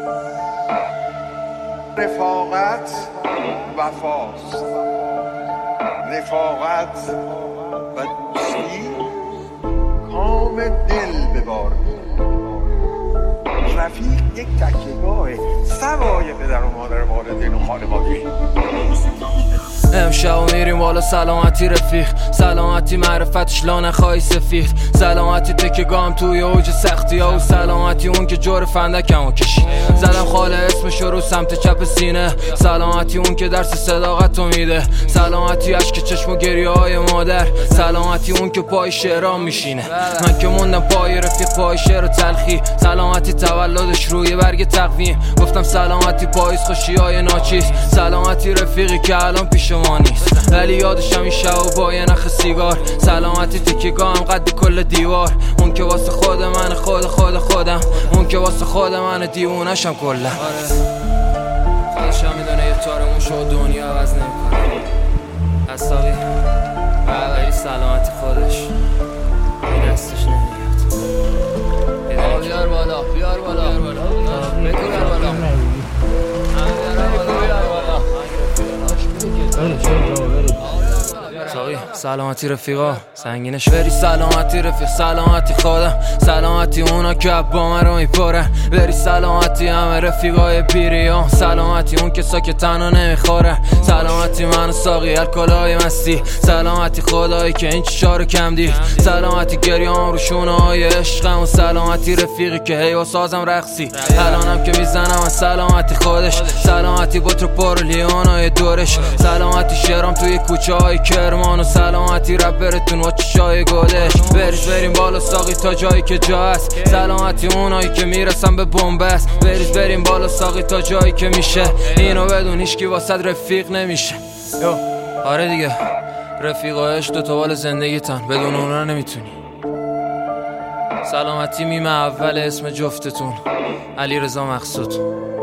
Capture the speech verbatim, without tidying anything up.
رفاقت وفاست، رفاقت و دوستی کام دل ببار. رفیق یک تکیهگاه سوای پدر و مادر والدین و خانواده. امشب میریم بالا سلامتی رفیق، سلامتی معرفتش لانه خواهی سفید، سلامتی تکیهگاهم توی اوج سختی ها و سلامتی اون که جور فندکمو کشید. زدم خاله اسمشو رو سمت چپ سینه، سلامتی اون که درس صداقتو میده، سلامتی اشک چشم و گریه های مادر، سلامتی اون که پای شعرام میشینه. من که موندم پای رفیق پای شعر و تلخی، سلامتی تولدش روی برگ تقویم. گفتم سلامتی پاییز خوشی های ناچیز، سلامتی رفیقی که الان پیش ما نیست ولی یادشم این شب با یه نخ سیگار. سلامتی تکیهگاهم قد کل دیوار، اون که واسه خود من خود خود خودم، اون که واسه خود من دیوونشم کلا. آره خودشم میدونه یه تارمون شو دنیا عوض نمیکنه. حسابی ولی سلامتی خودش این دستش نمیاد. بیار بالا بیار بالا بیار بالا بگو بیار بالا سلامتی رفیقا سنگینش بری، سلامتی رفیق سلامتی خودم، سلامتی اونا که با من رو میپرن، بری سلامتی همه رفیقای پیریان، سلامتی اون که ساکت تنها نمیخوره، سلامتی من و ساقی الکلای مستی، سلامتی خدایی که این چشا رو کم دید، سلامتی گریام رو شونه های عشقم و سلامتی رفیقی که هی و سازم رقصی، الانم که میزنم من سلامتی خودش، سلامتی بطر پر لیونای دورش، سلامتی شعرام توی کوچه های کرمان و سلامتی رپرتون و چشای گودش، بریز بریم بالا ساقی تا جایی که جا هست، سلامتی اونایی که میرسن به بنبست، بریز بریم بالا ساقی تا جایی که میشه، اینو بدون هیچکی واسد رفیق نمیشه. یو آره دیگه رفیقایش دو تا بال زندگیتن، بدون اونا نمیتونی. سلامتی میمه اول اسم جفتتون علی رضا مقصود.